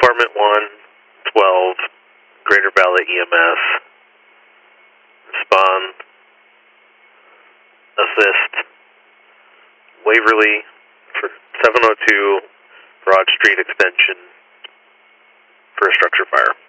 Department 112, Greater Valley EMS. Respond. Assist. Waverly for 702 Broad Street Extension for a structure fire.